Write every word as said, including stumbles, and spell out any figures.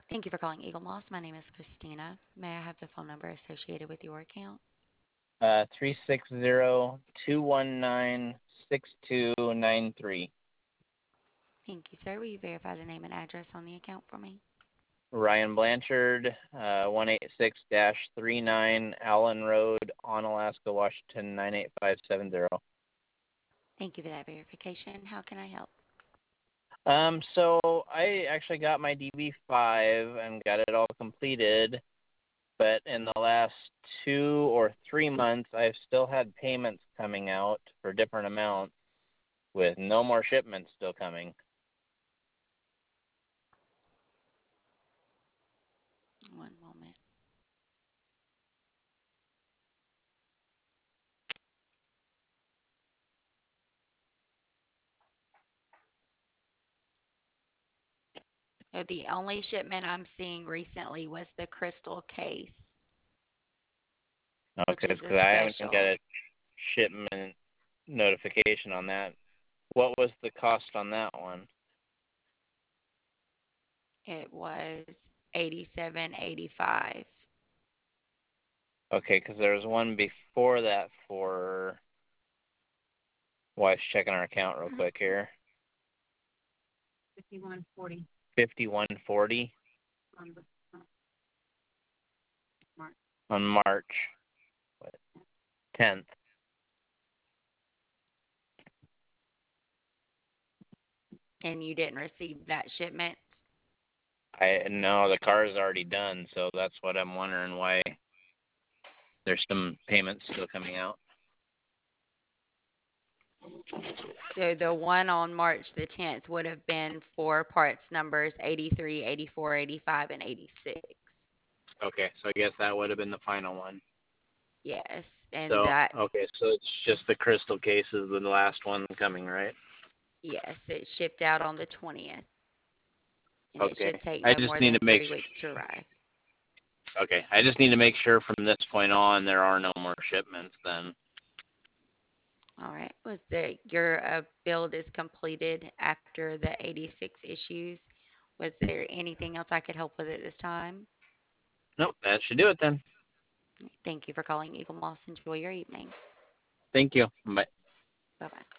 Thank you for calling Eagle Moss. My name is Christina. May I have the phone number associated with your account? Uh, three six zero two one nine six two nine three. Thank you, sir. Will you verify the name and address on the account for me? Ryan Blanchard, uh, one eight six dash three nine Allen Road, Onalaska, Washington nine eight five seven zero. Thank you for that verification. How can I help? Um, so I actually got my D B five and got it all completed, but in the last two or three months, I've still had payments coming out for different amounts with no more shipments still coming. One moment. So the only shipment I'm seeing recently was the crystal case, which Okay, is a because I haven't got special. a shipment notification on that. What was the cost on that one? It was eighty-seven eighty-five. Okay, because there was one before that for. Wife's checking our account real quick here. fifty-one forty Fifty-one forty on the March. on March tenth. And you didn't receive that shipment? I know the car is already done, so that's what I'm wondering why there's some payments still coming out. So the one on March the tenth would have been for parts numbers eighty-three, eighty-four, eighty-five, and eighty-six. Okay, so I guess that would have been the final one. Yes, and So that, okay, so it's just the crystal case is the last one coming, right? yes, it shipped out on the twentieth, and it Okay, should take I no just more need than to make. three weeks to arrive. Okay, I just need to make sure from this point on there are no more shipments. Then. All right. Was there your uh, build is completed after the eighty-six issues? Was there anything else I could help with at this time? Nope, that should do it then. Thank you for calling Eagle Moss. Enjoy your evening. Thank you. Bye. Bye bye.